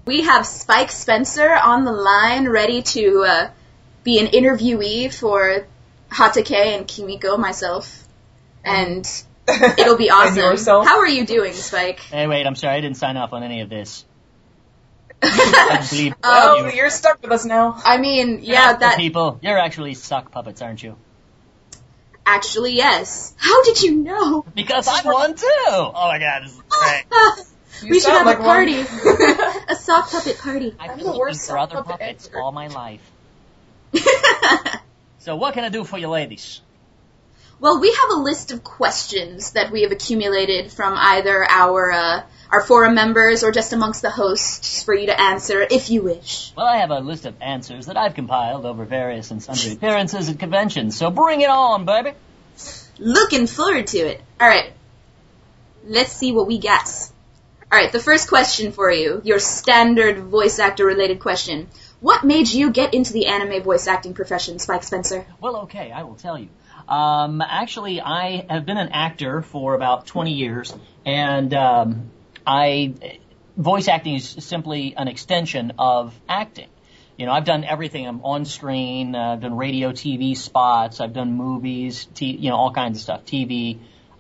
We have Spike Spencer on the line, ready to be an interviewee for Hatake and Kimiko, myself. And it'll be awesome. And yourself. How are you doing, Spike? Hey, wait, I'm sorry, I didn't sign off on any of this. I believe you're stuck with us now. I mean, yeah, that... People, you're actually sock puppets, aren't you? Actually, yes. How did you know? Because I'm one too! Oh my god, this is great. We should have like a party. A sock puppet party. I've I'm been the looking worst for other sock puppet puppets ever. all my life. So what can I do for you ladies? Well, we have a list of questions that we have accumulated from either our forum members or just amongst the hosts for you to answer if you wish. Well, I have a list of answers that I've compiled over various and sundry appearances at conventions, so bring it on, baby! Looking forward to it. Alright. Let's see what we guess. Alright, the first question for you, your standard voice actor related question. What made you get into the anime voice acting profession, Spike Spencer? Well, okay, I will tell you. Actually, I have been an actor for about 20 years, and voice acting is simply an extension of acting. You know, I've done everything. I'm on screen, I've done radio, TV spots, I've done movies, all kinds of stuff, TV.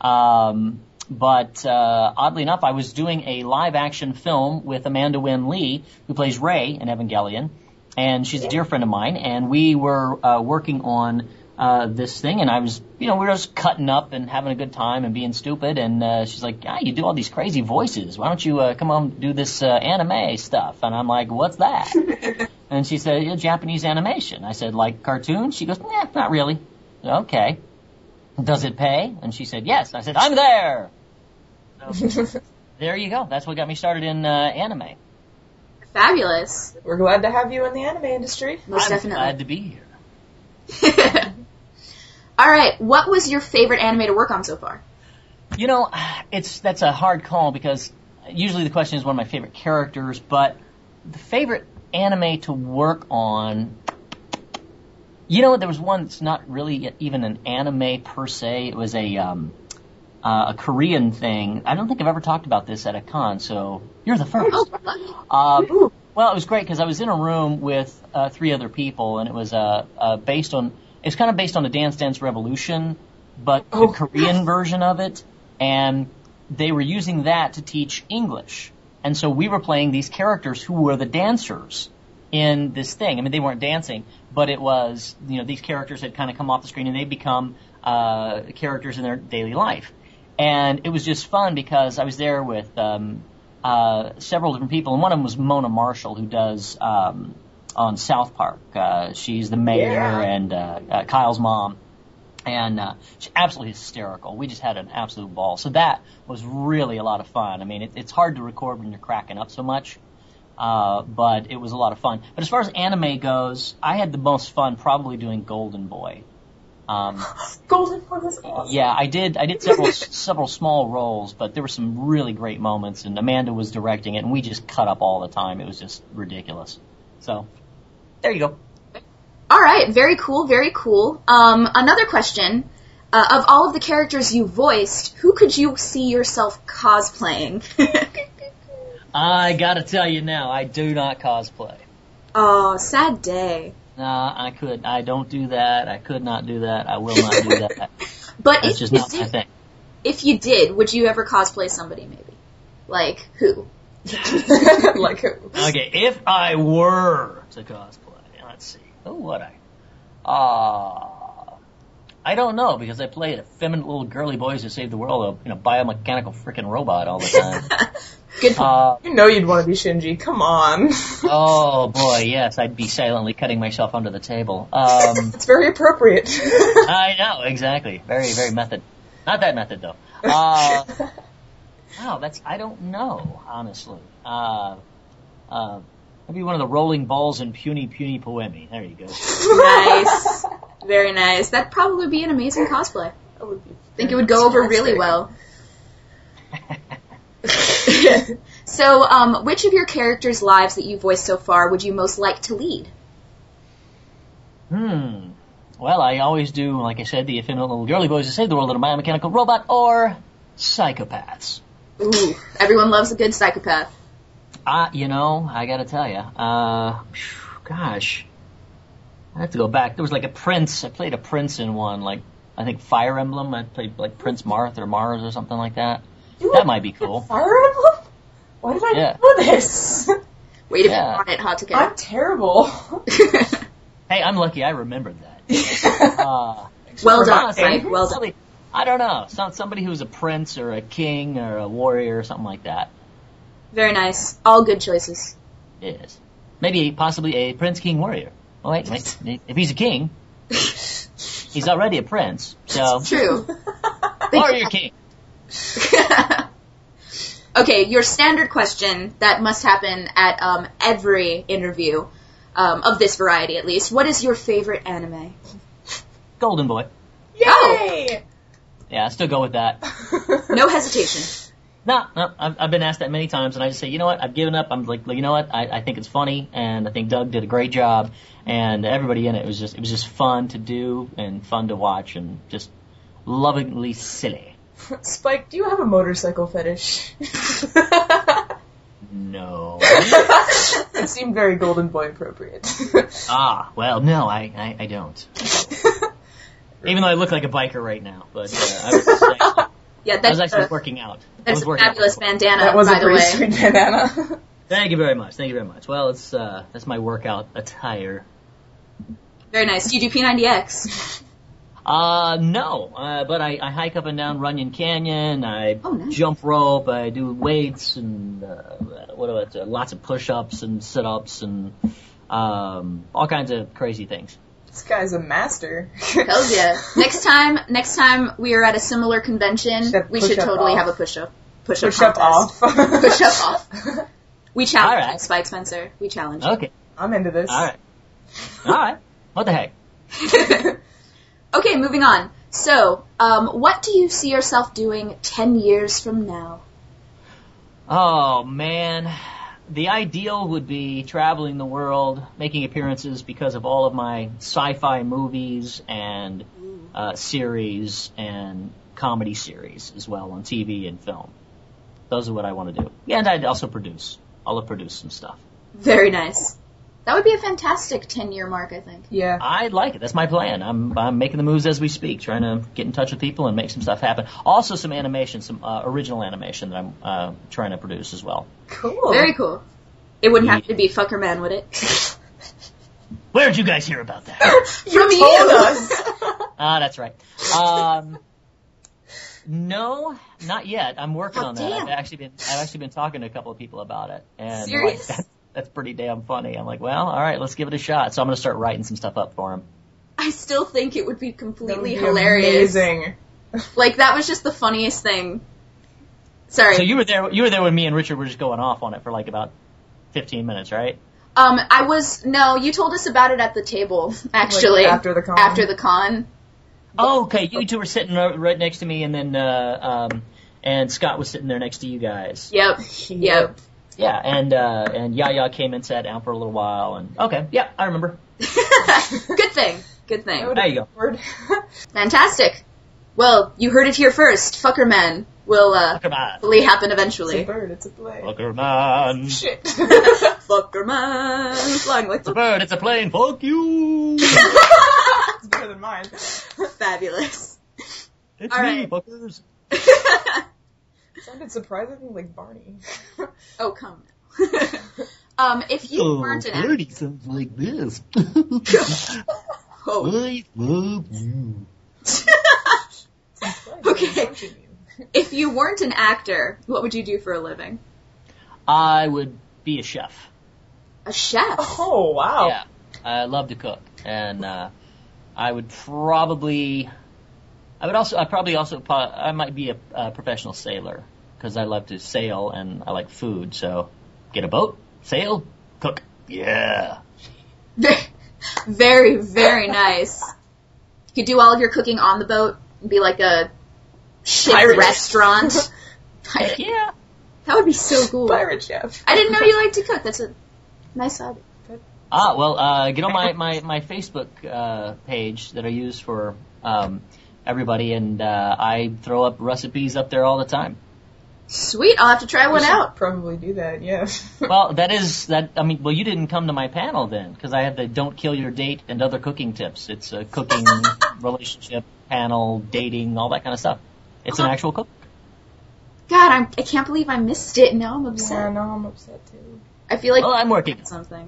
But oddly enough, I was doing a live-action film with Amanda Wynn Lee, who plays Rey in Evangelion, and she's a dear friend of mine, and we were working on this thing, and I was, we were just cutting up and having a good time and being stupid, and she's like, you do all these crazy voices. Why don't you come on and do this anime stuff? And I'm like, what's that? And she said, Japanese animation. I said, like cartoons? She goes, nah, not really. Okay. Does it pay? And she said, yes. I said, I'm there! So, there you go. That's what got me started in anime. Fabulous. We're glad to have you in the anime industry. Most I'm definitely. glad to be here. Alright, what was your favorite anime to work on so far? That's a hard call because usually the question is one of my favorite characters, but the favorite anime to work on, there was one that's not really even an anime per se. It was a Korean thing. I don't think I've ever talked about this at a con, so you're the first. Well, it was great because I was in a room with 3 other people, and it was it's kind of based on a Dance Dance Revolution, but the Korean version of it, and they were using that to teach English. And so we were playing these characters who were the dancers in this thing. I mean, they weren't dancing, but it was, these characters had kind of come off the screen and they become characters in their daily life. And it was just fun because I was there with several different people, and one of them was Mona Marshall, who does on South Park. She's the mayor and Kyle's mom. And she's absolutely hysterical. We just had an absolute ball. So that was really a lot of fun. I mean, it's hard to record when you're cracking up so much, but it was a lot of fun. But as far as anime goes, I had the most fun probably doing Golden Boy. Golden Boy was awesome. Yeah, I did several small roles, but there were some really great moments, and Amanda was directing it, and we just cut up all the time. It was just ridiculous. So, there you go. Alright, very cool, very cool. Another question. Of all of the characters you voiced, who could you see yourself cosplaying? I gotta tell you now, I do not cosplay. Oh, sad day. Nah, I don't do that. I could not do that. I will not do that. But That's just not my thing. If you did, would you ever cosplay somebody, maybe? Like, who? Like who? Okay, if I were to cosplay, let's see. Who would I? I don't know, because I play effeminate little girly boys who save the world, a biomechanical freaking robot all the time. Good point. You'd want to be Shinji. Come on. Oh boy, yes, I'd be silently cutting myself under the table. It's very appropriate. I know, exactly. Very, very method. Not that method, though. Wow, I don't know, honestly. Maybe one of the rolling balls in Puny Puny Poemi. There you go. Nice. Very nice. That'd probably be an amazing cosplay. That would be I think it would go over really well. So, which of your characters' lives that you voiced so far would you most like to lead? Well, I always do, like I said, the effeminate little girly boys who save the world in a biomechanical robot, or psychopaths. Ooh, everyone loves a good psychopath. I gotta tell you, gosh, I have to go back. There was like a prince. I played a prince in one, like I think Fire Emblem. I played like Prince Marth or Mars or something like that. That might be cool. Fire Emblem? Why did I know this? Wait if you want it, Hotake. I'm terrible. Hey, I'm lucky I remembered that. Well done, Mike. Well done. I don't know. Somebody who's a prince or a king or a warrior or something like that. Very nice. All good choices. Yes. Maybe possibly a prince, king, warrior. Oh, wait. If he's a king, he's already a prince. So True. warrior king. Okay, your standard question that must happen at every interview of this variety, at least. What is your favorite anime? Golden Boy. Yay! Yeah, I still go with that. No hesitation. No, I've been asked that many times, and I just say, you know what, I've given up. I'm like, you know what, I think it's funny, and I think Doug did a great job, and everybody in it was just fun to do and fun to watch, and just lovingly silly. Spike, do you have a motorcycle fetish? No. It seemed very Golden Boy appropriate. Well, no, I don't. Even though I look like a biker right now, but I was actually working out. That's a fabulous bandana, that was by a the pretty way. sweet bandana. Thank you very much. Well, that's my workout attire. Very nice. Do you do P90X? No, but I hike up and down Runyon Canyon, I nice. jump rope, I do weights, and, lots of push-ups and sit-ups, and, all kinds of crazy things. This guy's a master. Hells yeah. Next time we are at a similar convention, we should totally have a push-up off. Push-up off. We challenge All right. Spike Spencer. We challenge Okay. I'm into this. All right. What the heck? Okay, moving on. So, what do you see yourself doing 10 years from now? Oh, man. The ideal would be traveling the world, making appearances because of all of my sci-fi movies and series and comedy series as well on TV and film. Those are what I want to do. Yeah, and I'd also produce. I'll produce some stuff. Very nice. That would be a fantastic 10-year mark, I think. Yeah. I'd like it. That's my plan. I'm making the moves as we speak, trying to get in touch with people and make some stuff happen. Also some animation, some original animation that I'm trying to produce as well. Cool. Very cool. It wouldn't have to be Fuckerman, would it? Where did you guys hear about that? From you! Told us. That's right. No, not yet. I'm working on that. damn. I've actually been talking to a couple of people about it, and Serious? that's pretty damn funny. I'm like, well, all right, let's give it a shot. So I'm gonna start writing some stuff up for him. I still think it would be completely That would be hilarious. amazing. Like, that was just the funniest thing. Sorry. So you were there when me and Richard were just going off on it for like about 15 minutes, right? No, you told us about it at the table, actually. Like after the con? After the con. Oh, okay. You two were sitting right next to me, and then and Scott was sitting there next to you guys. Yep. Yep. Yeah, and Yaya came and sat down for a little while, and okay, yeah, I remember. Good thing. Good thing. There you go. Fantastic. Well, you heard it here first. Fuckerman will Fuckerman. hopefully happen It's a eventually. bird, it's a play. Fuckerman. Shit. Fuckerman flying like It's a bird, it's a plane, fuck you! It's better than mine. Fabulous. It's All me, right. fuckers. Sounded surprisingly like Barney. Oh, come now. If you weren't an actor... Birdie sounds like this. Oh. I love you. Okay. If you weren't an actor, what would you do for a living? I would be a chef. A chef? Oh, wow. Yeah, I love to cook, and I might be a professional sailor because I love to sail and I like food. So, get a boat, sail, cook. Yeah. Very, very nice. You could do all of your cooking on the boat and be like a ship Pirate. restaurant. Heck yeah. That would be so cool. Pirate chef. I didn't know you liked to cook. That's a nice hobby. Get on my Facebook page that I use for everybody, and I throw up recipes up there all the time. Sweet, I'll have to try We one should out. probably do that, yeah. Well, you didn't come to my panel then, because I have the don't kill your date and other cooking tips. It's a cooking, relationship, panel, dating, all that kind of stuff. It's an actual cook. God, I can't believe I missed it. Now I'm upset. Yeah, no, I'm upset too. I feel like Well, I'm working. something.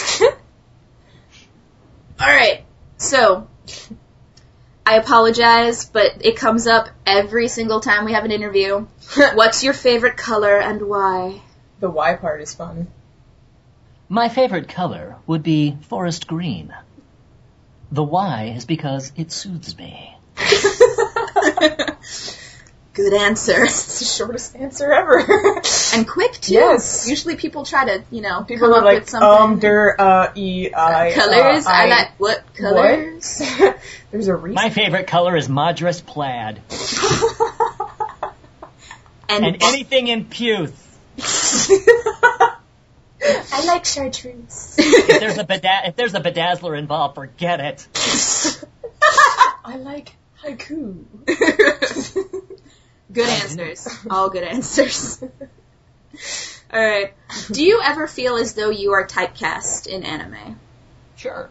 Alright, so, I apologize, but it comes up every single time we have an interview. What's your favorite color and why? The Y part is fun. My favorite color would be forest green. The why is because it soothes me. Good answer. It's the shortest answer ever. And quick, too. Yes. Usually people try to, People come are up like, with something. colors. I like, what colors? What? There's a reason. My favorite color is Madras plaid. And anything in puce. I like chartreuse. If there's a bedazzler involved, forget it. I like haiku. Good answers. All good answers. Alright. Do you ever feel as though you are typecast in anime? Sure.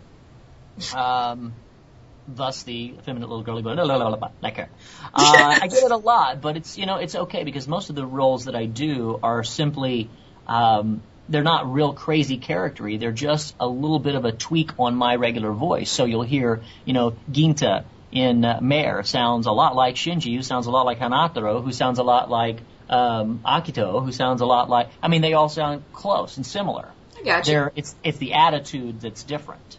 Thus the effeminate little girly going, like her. I get it a lot, but it's okay because most of the roles that I do are simply, they're not real crazy charactery. They're just a little bit of a tweak on my regular voice. So you'll hear, Ginta in Mare sounds a lot like Shinji, who sounds a lot like Hanataro, who sounds a lot like Akito, who sounds a lot like, they all sound close and similar. I gotcha. It's the attitude that's different.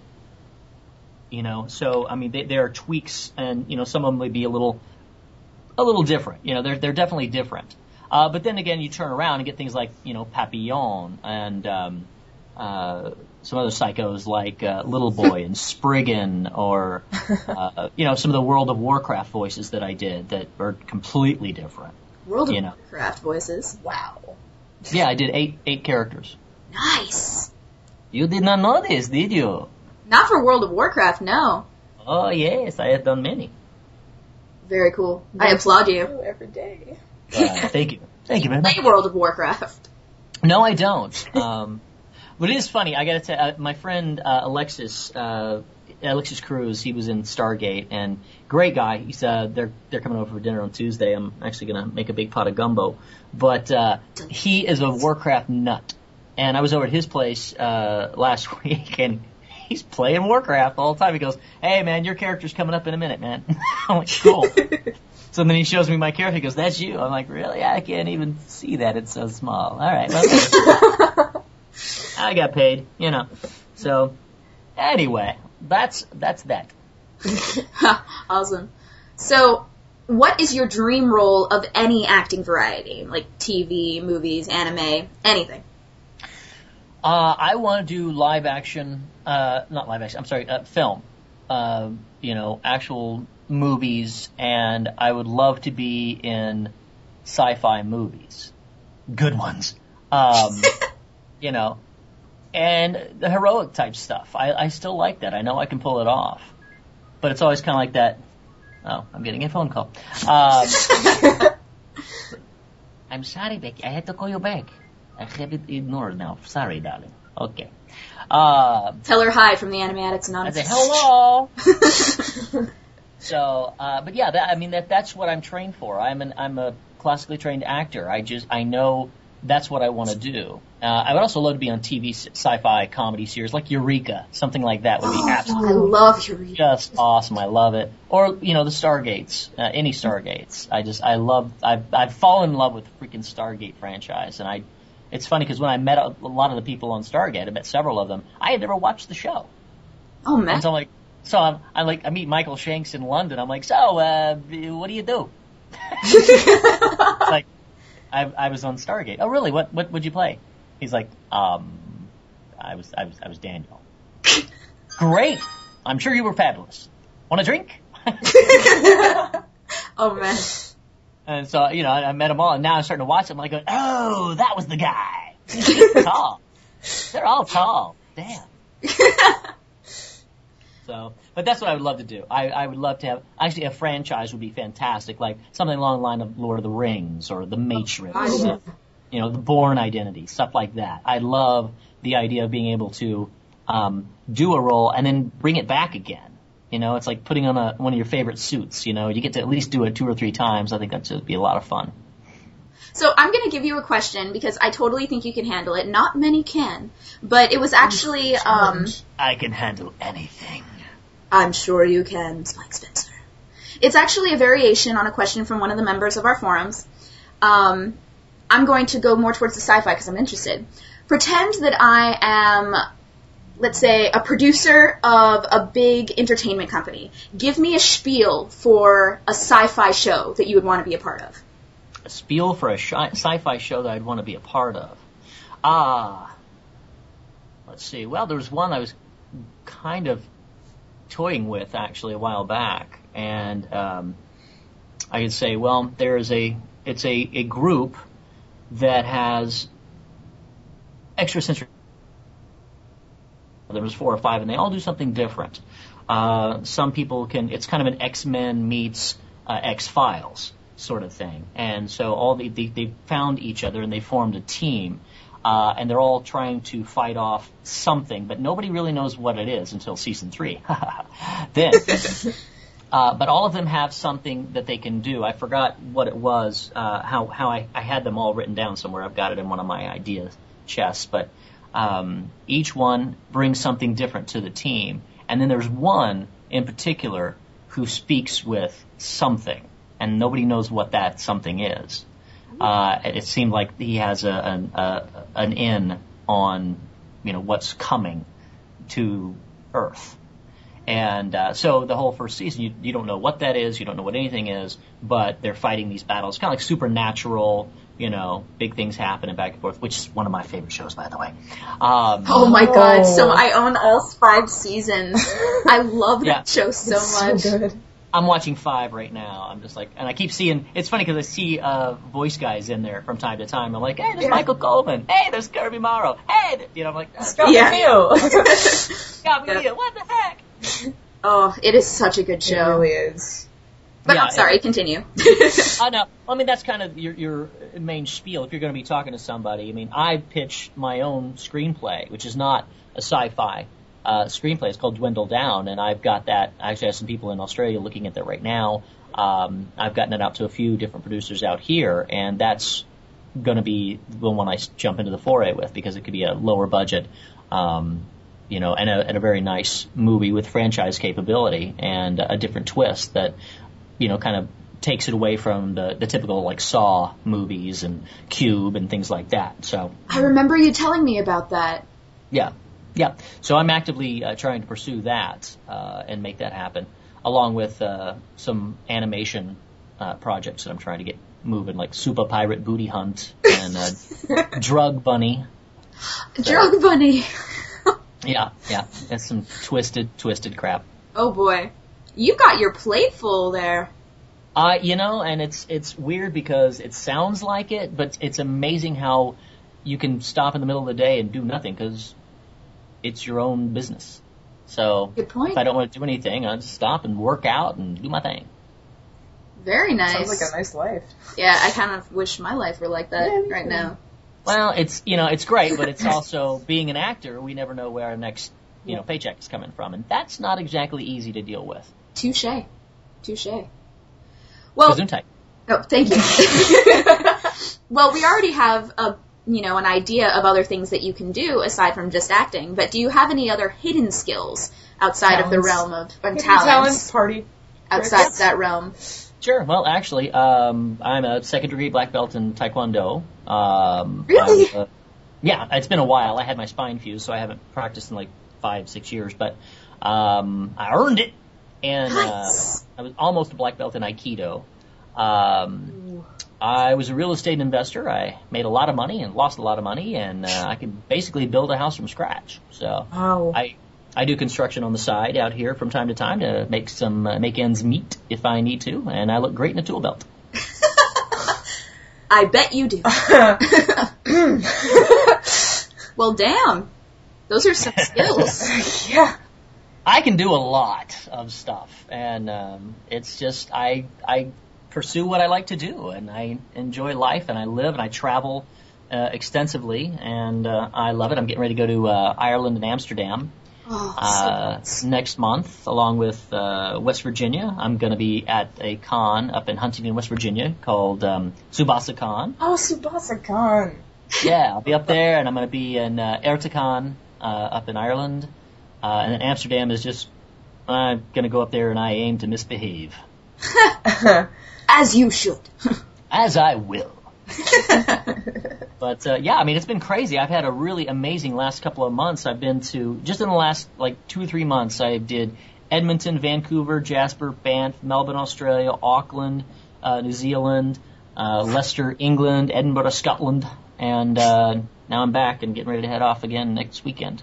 So there are tweaks, and some of them may be a little different. They're definitely different. But then again, you turn around and get things like Papillon and some other psychos like Little Boy and Spriggan, or some of the World of Warcraft voices that I did that are completely different. World of Warcraft voices. Wow. Yeah, I did eight characters. Nice. You did not know this, did you? Not for World of Warcraft, no. Oh yes, I have done many. Very cool. I applaud you. Every day. Thank you very much. Play World of Warcraft. No, I don't. But it is funny. I gotta tell my friend Alexis Cruz. He was in Stargate, and great guy. He's they're coming over for dinner on Tuesday. I'm actually gonna make a big pot of gumbo. But he is a Warcraft nut, and I was over at his place last week, and he's playing Warcraft all the time. He goes, "Hey man, your character's coming up in a minute, man." I'm like, "Cool." So then he shows me my character. He goes, "That's you." I'm like, "Really? I can't even see that. It's so small." All right. Well, I got paid, So, anyway, that's that. Awesome. So, what is your dream role of any acting variety? Like TV, movies, anime, anything? I want to do live action, not live action, I'm sorry, film. Actual movies, and I would love to be in sci-fi movies. Good ones. And the heroic type stuff. I still like that. I know I can pull it off. But it's always kind of like that. Oh, I'm getting a phone call. I'm sorry, Becky. I had to call you back. I have it ignored now. Sorry, darling. Okay. Tell her hi from the Anime Addicts I Anonymous. say, hello. So, but yeah, that's what I'm trained for. I'm a classically trained actor. I know that's what I want to do. I would also love to be on TV sci-fi comedy series like Eureka. Something like that would be absolutely I love Eureka. just awesome. I love it. Or, the Stargates, any Stargates. I've fallen in love with the freaking Stargate franchise. And it's funny because when I met a lot of the people on Stargate, I met several of them, I had never watched the show. Oh, man. And so I'm like, I meet Michael Shanks in London. I'm like, so, what do you do? Like, I was on Stargate. Oh, really? What would you play? He's like, I was Daniel. Great. I'm sure you were fabulous. Want a drink? Oh, man. And so, I met them all, and now I'm starting to watch them. I'm like, oh, that was the guy. He's tall. They're all tall. Damn. So, but that's what I would love to do. I would love to have, actually a franchise would be fantastic, like something along the line of Lord of the Rings or The Matrix, you know, The Bourne Identity, stuff like that. I love the idea of being able to do a role and then bring it back again. You know, it's like putting on one of your favorite suits. You know, you get to at least do it 2 or 3 times. I think that'd just be a lot of fun. So I'm going to give you a question because I totally think you can handle it. Not many can, but it was actually I can handle anything. I'm sure you can, Spike Spencer. It's actually a variation on a question from one of the members of our forums. I'm going to go more towards the sci-fi because I'm interested. Pretend that I am, let's say, a producer of a big entertainment company. Give me a spiel for a sci-fi show that you would want to be a part of. A spiel for a sci-fi show that I'd want to be a part of. Let's see. Well, there was one I was kind of toying with actually a while back, and I could say, well, it's a group that has extrasensory. There was 4 or 5, and they all do something different. Some people it's kind of an X-Men meets X-Files sort of thing. And so they found each other and they formed a team. And they're all trying to fight off something, but nobody really knows what it is until season 3. Then. But all of them have something that they can do. I forgot what it was, how I had them all written down somewhere. I've got it in one of my idea chests. But each one brings something different to the team. And then there's one in particular who speaks with something, and nobody knows what that something is. It seemed like he has an in on, you know, what's coming to Earth. And so the whole first season, you don't know what that is, you don't know what anything is, but they're fighting these battles, kind of like supernatural, you know, big things happening back and forth, which is one of my favorite shows, by the way. Oh my god, so I own all 5 seasons. I love that show so much. So good. I'm watching 5 right now. I'm just like, and I keep seeing, it's funny because I see voice guys in there from time to time. I'm like, hey, there's Michael Coleman. Hey, there's Kirby Morrow. Hey, you know, I'm like, Scott McNeil. Scott McNeil, what the heck? Oh, it is such a good show. It really is. But I'm sorry, continue. No, I mean, that's kind of your main spiel if you're going to be talking to somebody. I mean, I pitch my own screenplay, which is not a sci-fi screenplay. It's called Dwindle Down, and I've got that. I actually have some people in Australia looking at that right now. I've gotten it out to a few different producers out here, and that's going to be the one I jump into the foray with because it could be a lower budget, you know, and a very nice movie with franchise capability and a different twist that, you know, kind of takes it away from the typical like Saw movies and Cube and things like that. So I remember you telling me about that. Yeah. So I'm actively trying to pursue that and make that happen, along with some animation projects that I'm trying to get moving, like Super Pirate Booty Hunt and Drug Bunny. Drug Bunny. Yeah. That's some twisted crap. Oh boy. You got your plate full there. You know, and it's weird because it sounds like it, but it's amazing how you can stop in the middle of the day and do nothing because it's your own business. So good point. If I don't want to do anything, I'll just stop and work out and do my thing. Very nice. Sounds like a nice life. Yeah, I kind of wish my life were like that right now. Well, it's great, but it's also being an actor, we never know where our next, paycheck is coming from, and that's not exactly easy to deal with. Touche. Well, Gesundheit. Oh, thank you. Well, we already have an idea of other things that you can do aside from just acting, but do you have any other hidden skills outside of the realm of talents? Party. Outside that realm. Sure. Well, actually, I'm a second-degree black belt in Taekwondo. Really? Yeah, it's been a while. I had my spine fused, so I haven't practiced in like 5-6 years, but I earned it. And nice. I was almost a black belt in Aikido. I was a real estate investor. I made a lot of money and lost a lot of money, and I could basically build a house from scratch. So wow. I do construction on the side out here from time to time to make ends meet if I need to, and I look great in a tool belt. I bet you do. Well, damn. Those are some skills. Yeah. I can do a lot of stuff, and it's just I pursue what I like to do, and I enjoy life, and I live, and I travel extensively, and I love it. I'm getting ready to go to Ireland and Amsterdam next month, along with West Virginia. I'm going to be at a con up in Huntington, West Virginia, called Tsubasa Con. Oh, Tsubasa Con. Yeah, I'll be up there, and I'm going to be in Ertekon up in Ireland. And then Amsterdam is just, I'm going to go up there and I aim to misbehave. As you should. As I will. But, yeah, I mean, it's been crazy. I've had a really amazing last couple of months. I've been to, just in the last, 2 or 3 months, I did Edmonton, Vancouver, Jasper, Banff, Melbourne, Australia, Auckland, New Zealand, Leicester, England, Edinburgh, Scotland, and now I'm back and getting ready to head off again next weekend.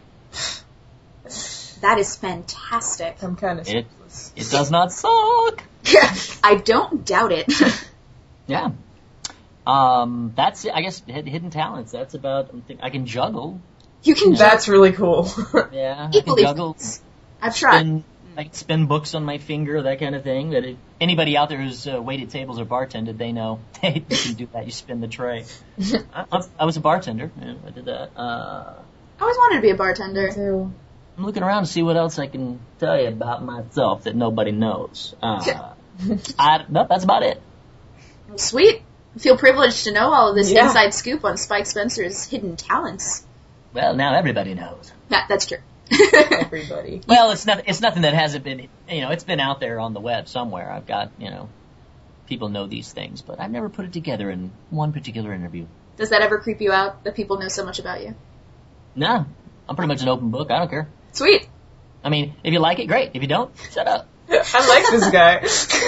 That is fantastic. I'm kind of It does not suck. I don't doubt it. Yeah. That's it. I guess hidden talents. That's about. I can juggle. You can That's really cool. Yeah. Equally. I can juggle. I've tried. I can spin books on my finger, that kind of thing. That anybody out there who's waited tables or bartended, they know. Hey, you can do that. You spin the tray. I was a bartender. Yeah, I did that. I always wanted to be a bartender. too. I'm looking around to see what else I can tell you about myself that nobody knows. No, that's about it. Sweet. I feel privileged to know all of this Yeah. inside scoop on Spike Spencer's hidden talents. Well, now everybody knows. That's true. Everybody. Well, it's nothing that hasn't been, it's been out there on the web somewhere. I've got, people know these things, but I've never put it together in one particular interview. Does that ever creep you out that people know so much about you? No, I'm pretty much an open book. I don't care. Sweet. I mean, if you like it, great. If you don't, shut up. I like this guy.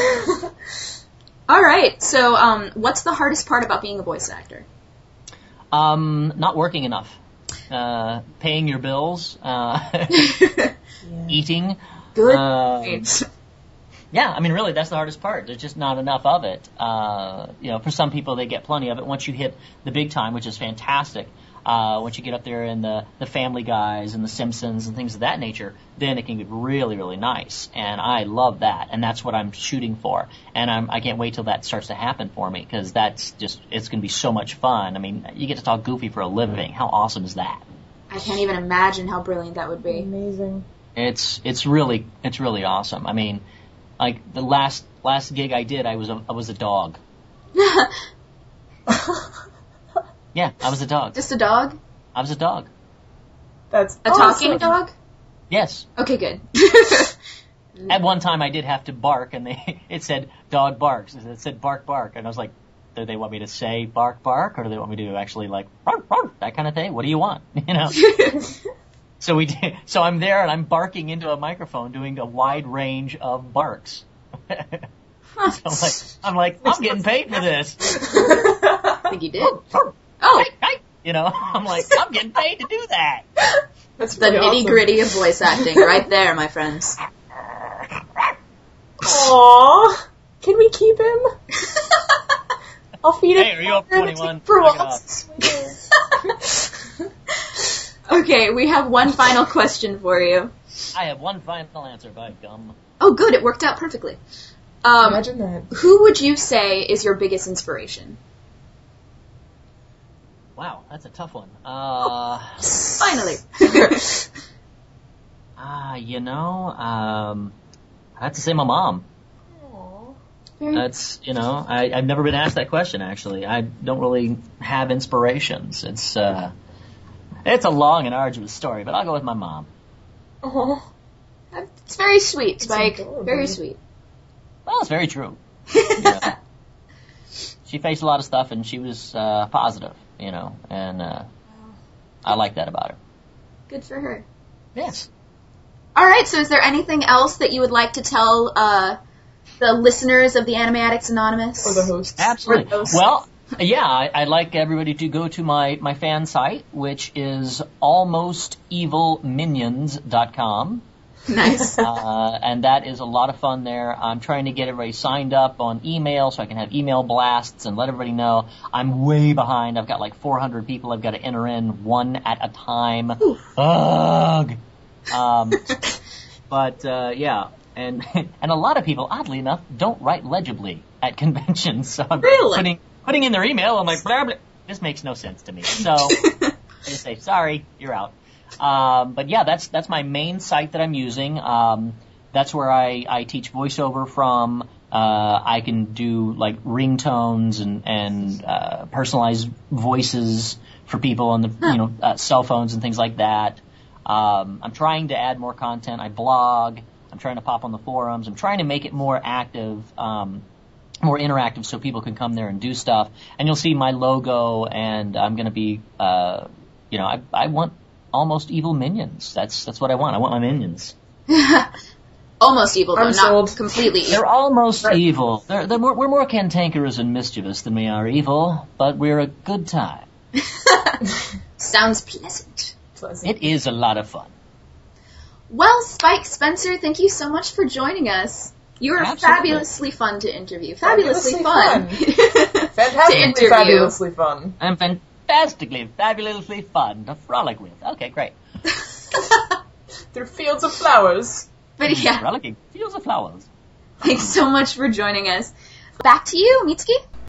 All right. So, what's the hardest part about being a voice actor? Not working enough. Paying your bills, eating. Good. Yeah, I mean, really, that's the hardest part. There's just not enough of it. For some people, they get plenty of it. Once you hit the big time, which is fantastic, once you get up there in the Family Guys and the Simpsons and things of that nature, then it can get really, really nice. And I love that. And that's what I'm shooting for. And I can't wait till that starts to happen for me, because it's going to be so much fun. I mean, you get to talk goofy for a living. How awesome is that? I can't even imagine how brilliant that would be. Amazing. It's really awesome. I mean, like the last gig I did, I was a dog. Yeah, I was a dog. Just a dog? I was a dog. That's A talking dog? Yes. Okay, good. At one time, I did have to bark, and it said "dog barks." It said "bark bark," and I was like, "Do they want me to say bark bark, or do they want me to actually like bark bark, that kind of thing? What do you want?" So we did. So I'm there, and I'm barking into a microphone, doing a wide range of barks. So I'm getting paid for this. I think you did. Oh, I'm like, I'm getting paid to do that. That's the nitty gritty of voice acting right there, my friends. Aww. Can we keep him? I'll feed him. Hey, are you up 21? For Knock it walks. Okay, we have one final question for you. I have one final answer, by gum. Oh, good, it worked out perfectly. Imagine that. Who would you say is your biggest inspiration? Wow, that's a tough one. Finally. I have to say my mom. That's, I've never been asked that question, actually. I don't really have inspirations. It's a long and arduous story, but I'll go with my mom. Oh. It's very sweet, Spike. adorable. Very sweet. Well, it's very true. She faced a lot of stuff, and she was positive, and I like that about her. Good for her. Yes. All right, so is there anything else that you would like to tell the listeners of the Anime Addicts Anonymous? Or the hosts. Absolutely. Or the hosts? Well, yeah, I'd like everybody to go to my fan site, which is almostevilminions.com. Nice. And that is a lot of fun there. I'm trying to get everybody signed up on email so I can have email blasts and let everybody know. I'm way behind. I've got like 400 people I've got to enter in one at a time. Ugh. But yeah, and a lot of people, oddly enough, don't write legibly at conventions. So I'm Really? putting in their email. I'm like, blah, blah. This makes no sense to me. So I just say, sorry, you're out. But yeah, that's my main site that I'm using. That's where I teach voiceover from. I can do like ringtones and personalized voices for people on the cell phones and things like that. I'm trying to add more content. I blog. I'm trying to pop on the forums. I'm trying to make it more active, more interactive, so people can come there and do stuff. And you'll see my logo, and I'm going to be, I want almost evil minions. That's what I want. I want my minions. Almost evil, though, I'm not sold. completely evil. They're almost evil. We're more cantankerous and mischievous than we are evil, but we're a good time. Sounds pleasant. It is a lot of fun. Well, Spike Spencer, thank you so much for joining us. You were Absolutely. fabulously fun to interview. Fabulously fun. to Fantastically interview. fabulously fun. I'm fantastically, fabulously fun to frolic with. Okay, great. Through fields of flowers. But yeah, Frolicking fields of flowers. thanks so much for joining us. Back to you, Mitsuki.